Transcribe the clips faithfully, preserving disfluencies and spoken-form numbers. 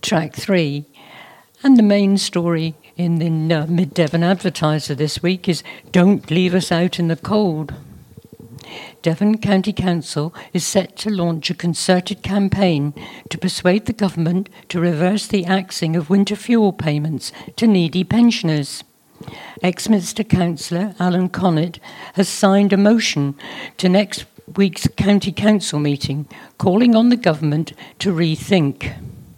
track three. And the main story in the uh, Mid-Devon Advertiser this week is "Don't leave us out in the cold." Devon County Council is set to launch a concerted campaign to persuade the government to reverse the axing of winter fuel payments to needy pensioners. Ex-Minister Councillor Alan Connett has signed a motion to next week's County Council meeting calling on the government to rethink.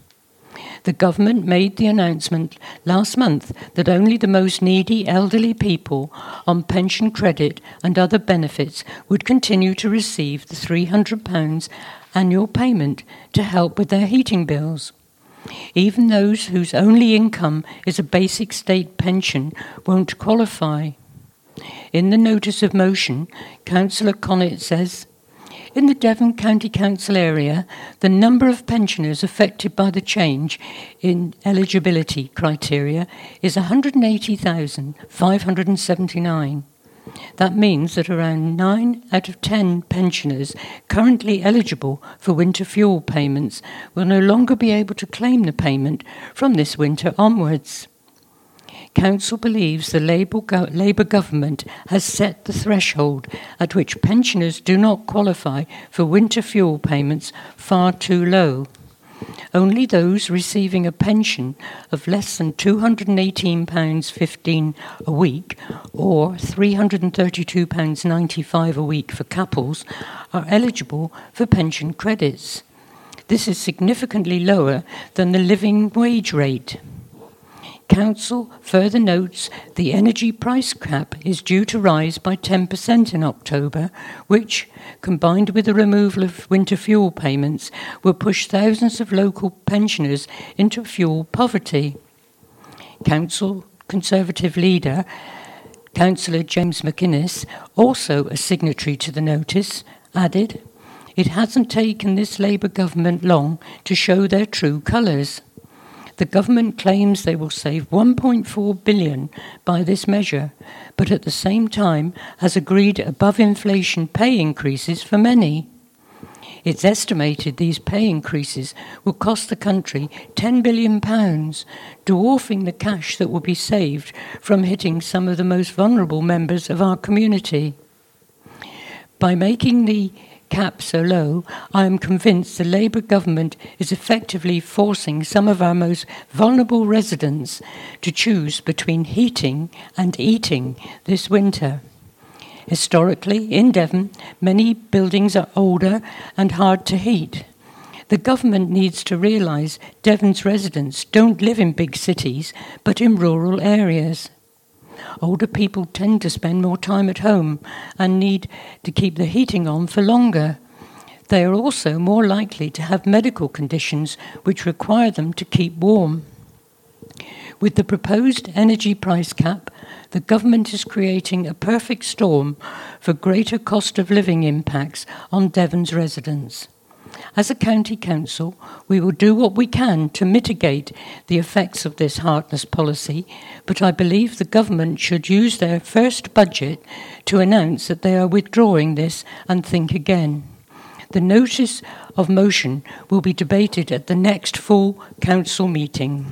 The government made the announcement last month that only the most needy elderly people on pension credit and other benefits would continue to receive the three hundred pounds annual payment to help with their heating bills. Even those whose only income is a basic state pension won't qualify. In the notice of motion, Councillor Connett says, "In the Devon County Council area, the number of pensioners affected by the change in eligibility criteria is one hundred eighty thousand five hundred seventy-nine. That means that around nine out of ten pensioners currently eligible for winter fuel payments will no longer be able to claim the payment from this winter onwards. Council believes the Labour, go- Labour government has set the threshold at which pensioners do not qualify for winter fuel payments far too low. Only those receiving a pension of less than two hundred eighteen pounds fifteen a week or three hundred thirty-two pounds ninety-five a week for couples are eligible for pension credits. This is significantly lower than the living wage rate. Council further notes the energy price cap is due to rise by ten percent in October, which, combined with the removal of winter fuel payments, will push thousands of local pensioners into fuel poverty. Council Conservative leader, Councillor James McInnes, also a signatory to the notice, added, "It hasn't taken this Labour government long to show their true colours. The government claims they will save one point four billion pounds by this measure, but at the same time has agreed above-inflation pay increases for many. It's estimated these pay increases will cost the country ten billion pounds, dwarfing the cash that will be saved from hitting some of the most vulnerable members of our community. By making the cap so low, I am convinced the Labour government is effectively forcing some of our most vulnerable residents to choose between heating and eating this winter. Historically, in Devon, many buildings are older and hard to heat. The government needs to realise Devon's residents don't live in big cities, but in rural areas. Older people tend to spend more time at home and need to keep the heating on for longer. They are also more likely to have medical conditions which require them to keep warm. With the proposed energy price cap, the government is creating a perfect storm for greater cost of living impacts on Devon's residents. As a county council, we will do what we can to mitigate the effects of this heartless policy, but I believe the government should use their first budget to announce that they are withdrawing this and think again. The notice of motion will be debated at the next full council meeting."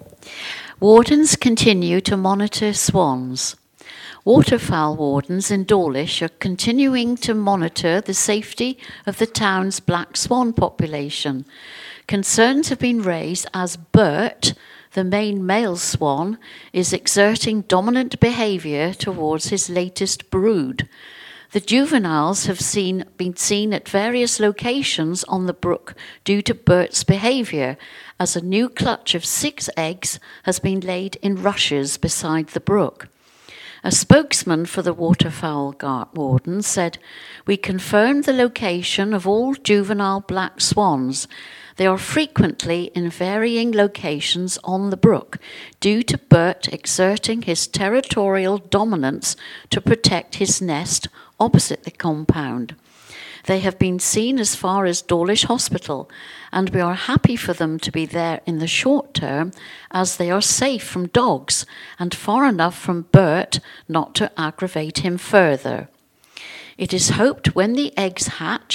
Wardens continue to monitor swans. Waterfowl wardens in Dawlish are continuing to monitor the safety of the town's black swan population. Concerns have been raised as Bert, the main male swan, is exerting dominant behaviour towards his latest brood. The juveniles have seen, been seen at various locations on the brook due to Bert's behaviour, as a new clutch of six eggs has been laid in rushes beside the brook. A spokesman for the waterfowl warden said, "We confirmed the location of all juvenile black swans. They are frequently in varying locations on the brook due to Bert exerting his territorial dominance to protect his nest opposite the compound. They have been seen as far as Dawlish Hospital, and we are happy for them to be there in the short term as they are safe from dogs and far enough from Bert not to aggravate him further. It is hoped when the eggs hatch,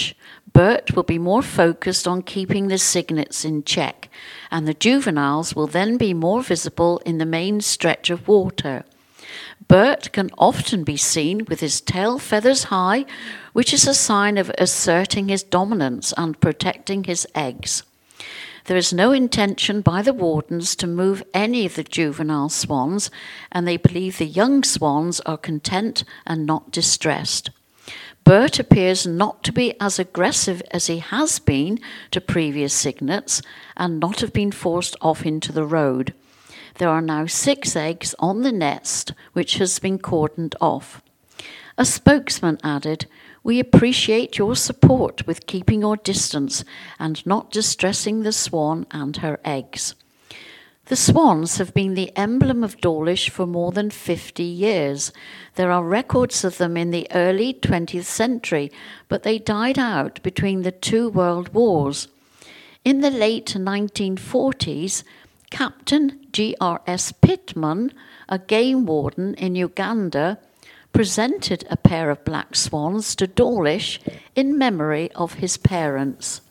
Bert will be more focused on keeping the cygnets in check, and the juveniles will then be more visible in the main stretch of water. Bert can often be seen with his tail feathers high, which is a sign of asserting his dominance and protecting his eggs. There is no intention by the wardens to move any of the juvenile swans, and they believe the young swans are content and not distressed. Bert appears not to be as aggressive as he has been to previous cygnets and not have been forced off into the road. There are now six eggs on the nest, which has been cordoned off. A spokesman added, "We appreciate your support with keeping your distance and not distressing the swan and her eggs." The swans have been the emblem of Dawlish for more than fifty years. There are records of them in the early twentieth century, but they died out between the two world wars. In the late nineteen forties, Captain G R S Pittman, a game warden in Uganda, presented a pair of black swans to Dawlish in memory of his parents.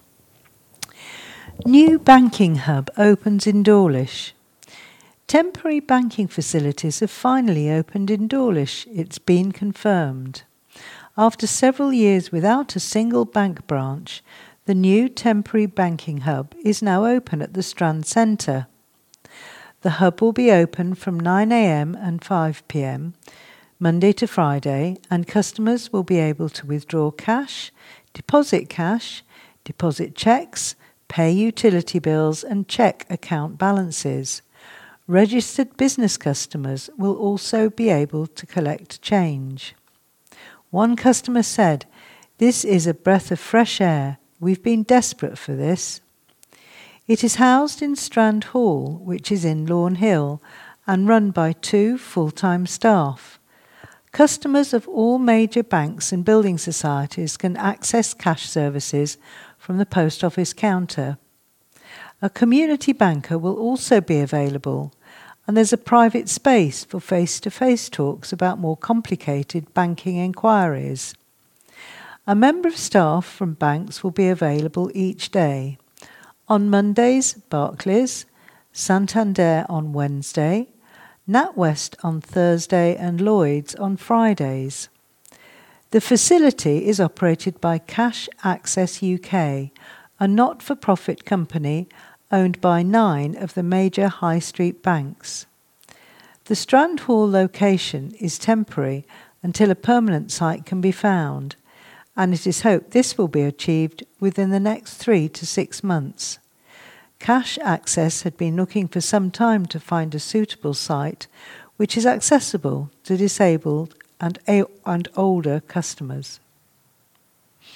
New banking hub opens in Dawlish. Temporary banking facilities have finally opened in Dawlish. It's been confirmed. After several years without a single bank branch, the new temporary banking hub is now open at the Strand Centre. The hub will be open from nine a.m. and five p.m. Monday to Friday, and customers will be able to withdraw cash, deposit cash, deposit cheques, pay utility bills and check account balances. Registered business customers will also be able to collect change. One customer said, "This is a breath of fresh air. We've been desperate for this." It is housed in Strand Hall, which is in Lawn Hill, and run by two full-time staff. Customers of all major banks and building societies can access cash services from the post office counter. A community banker will also be available, and there's a private space for face-to-face talks about more complicated banking inquiries. A member of staff from banks will be available each day. On Mondays, Barclays, Santander on Wednesday, NatWest on Thursday and Lloyds on Fridays. The facility is operated by Cash Access U K, a not-for-profit company owned by nine of the major high street banks. The Strand Hall location is temporary until a permanent site can be found, and it is hoped this will be achieved within the next three to six months. Cash Access had been looking for some time to find a suitable site which is accessible to disabled and, and older customers.